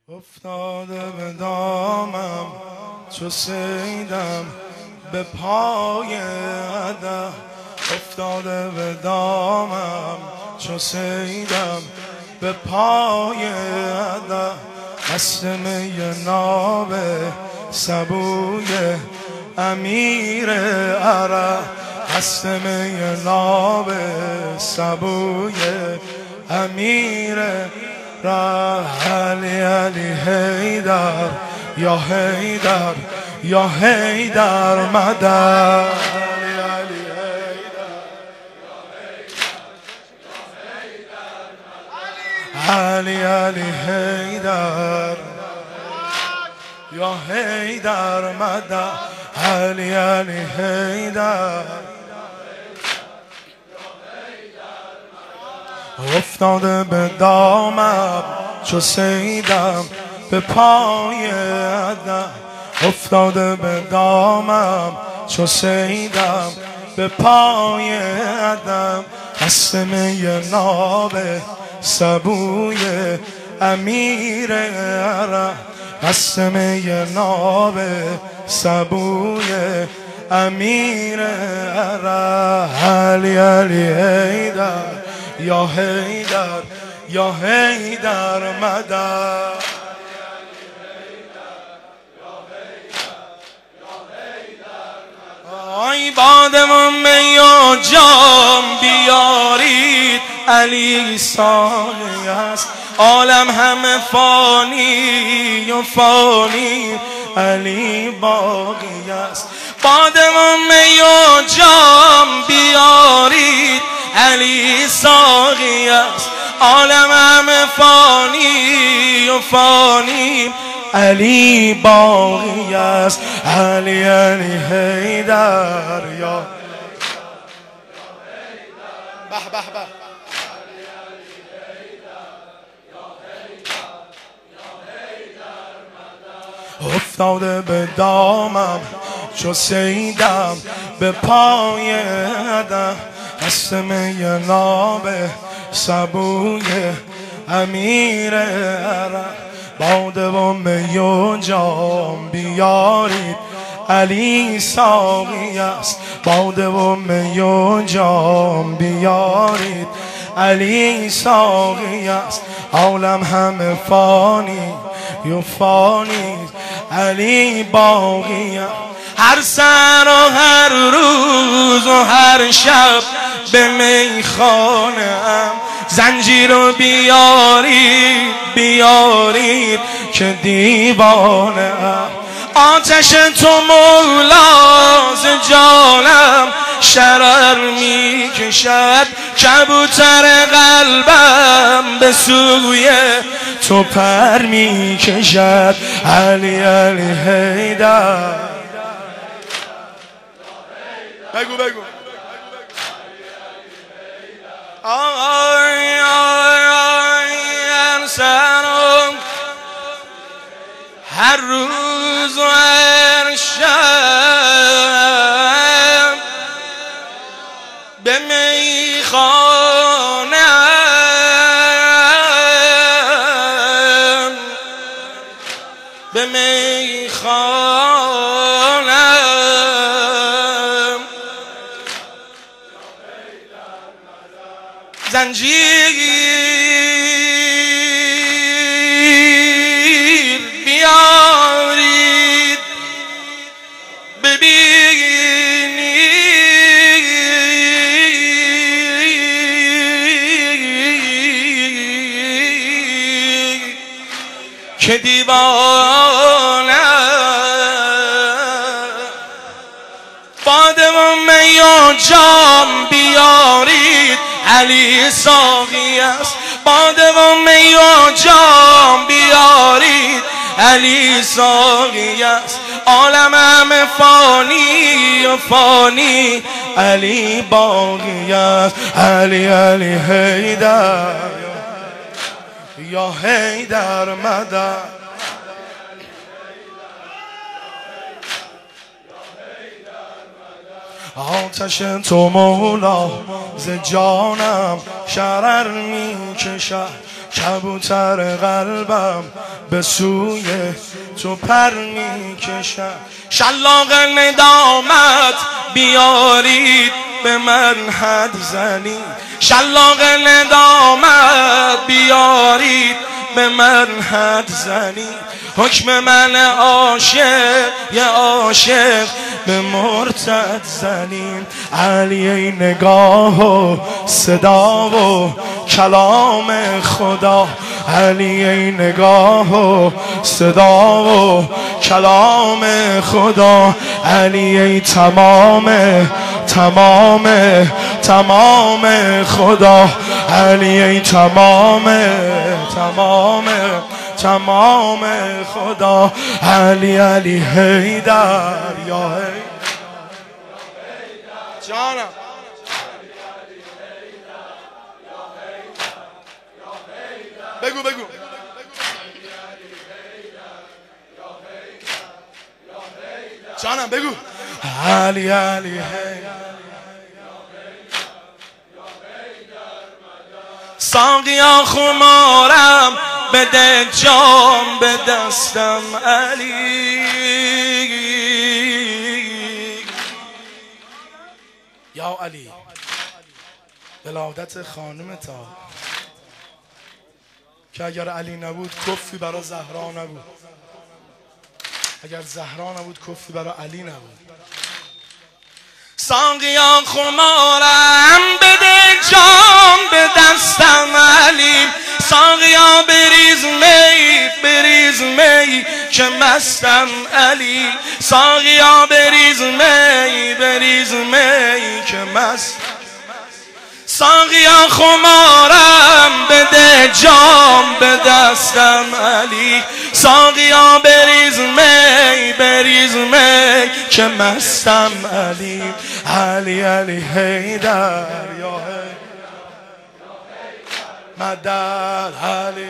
افتاده به دامم چو صیدم به پای هدف، افتاده به دامم چو صیدم به پای هدف. مست می ناب سبوی امیر عرب، مست می ناب سبوی امیر علی علی حیدر یا حیدر یا حیدر مدد. علی علی حیدر یا حیدر مدد. علی علی حیدر افتاده به دامم چو صیدم به پای هدف، افتاده به دامم چو صیدم به پای هدف. مست می ناب سبوی امیر عرب، مست می ناب سبوی امیر عرب. علی علی حیدر یا حیدر یا حیدر مدد. آی بادم و می و جام بیارید، علی ساقی است. عالم همه فانی و فانی، علی باقی است. بادم و می و جام بیارید، علی ساقی است. عالم همه فانی و فانی، علی باقی است. علی علی حیدر یا به به به. افتاده به دامم چو صیدم به پای هدف، مست می ناب سبوی امیر عرب. باده و می و جام بیارید، علی ساقی است. باده و می و جام بیارید، علی ساقی است. عالم همه فانی و فانی، علی باقی است. هر سر و هر روز و هر شب به میخانه ام، زنجیر رو بیارید بیارید که دیوانه ام. آتش تو مولا ز جانم شرر می کشد، کبوتر قلبم به سوی تو پر می کشد. علی علی حیدر بگو بگو. آی آی آی انسانم هر روز و هر شب به میخانم، به میخانم. زنجیر بیارید ببینید که دیوانه. باده و می و جام بیارید، علی ساقی است. باده و می و جام بیارید، علی ساقی است. عالم همه فانی و فانی، علی باقی است. علی علی حیدر یا حیدر مدد. آتش تو مولا ز جانم شرر می کشد، کبوتر قلبم به سوی تو پر میکشم. شلاق ندامت بیارید به من حد زنید، شلاق ندامت بیارید به من حد زنید. حکم من عاشق یه عاشق به مرتد زنید. علی ای نگاه و صدا و کلام خدا، علی ای نگاه و صدا و کلام خدا، علی ای تمام خدا، علی ای تمام خدا، علی علی حیدر یا حیدر جانم. بگو جانم بگو. علی علی حیدر. ساقیا خمارم بده جام به دستم علی. یا علی ولادت خانم تا که اگر علی نبود کفی برای زهرا نبود، اگر زهرا نبود کفی برای علی نبود. ساقیا خمارم بده جام به دستم علی. ساقیا بریز می که مستم علی. ساقیا بریز می که مستم. ساقیا خمارم بده جام به دستم علی. ساقیا بریز می که مستم علی. علی علی حیدر یا حیدر مدد، علی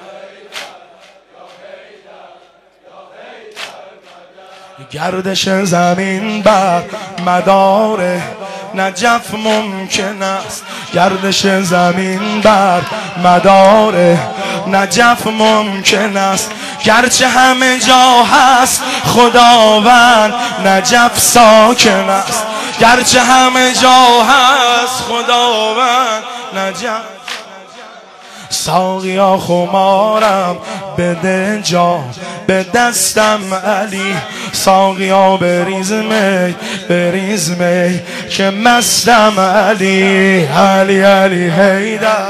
گردش زمین بر مدار نجف ممکن است، گردش زمین بر مدار نجف ممکن است. گرچه همه جا هست خداوند نجف ساکن است، گرچه همه جا هست خداوند نجف. ساقیا خمارم بده جام به دستم علی. ساقیا بریز می که مستم علی. علی علی حیدر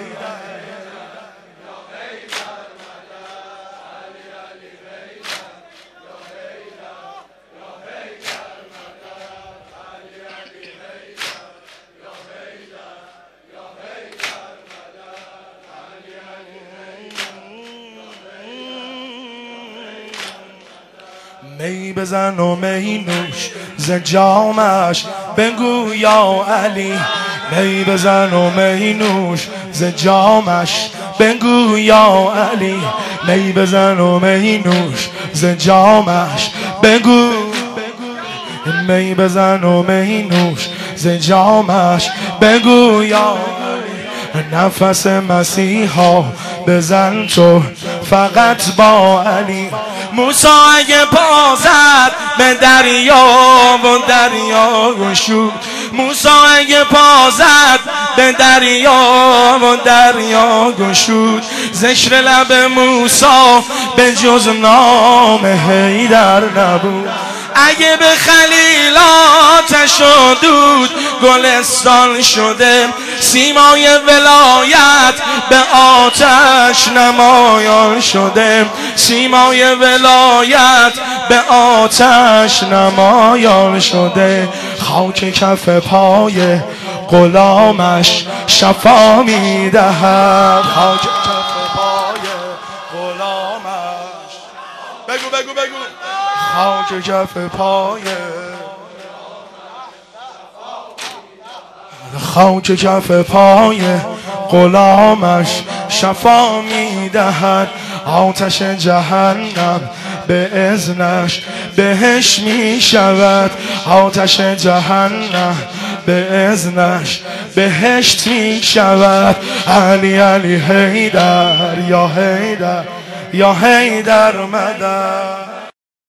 می بزن و می نوش ز جامش بگو یا علی. می بزن و می نوش ز جامش بگو یا علی. می بزن و می نوش ز جامش بگو. می بزن و می نوش ز جامش بگو یا علی. نفس مسیحا بزن تو فقط با علی. موسی اگه پا زد به دریا و دریا گشود. موسی اگه پا زد به دریا و دریا گشود. ذکر لب موسی به جز نام حیدر نبود. اگه به خلیل آتش و دود گلستان شده، سیمای ولایت به آتش نمایان شده. سیمای ولایت به آتش نمایان شده. خاک کف پای غلامش شفا میدهد. خاک کف پای غلامش بگو خاک کف پای خاک کف پای غلامش شفا میدهد. آتش جهنم به اذنش بهش می شود. آتش جهنم به اذنش بهشت می شود. علی علی حیدر یا حیدر یا حیدر مدد.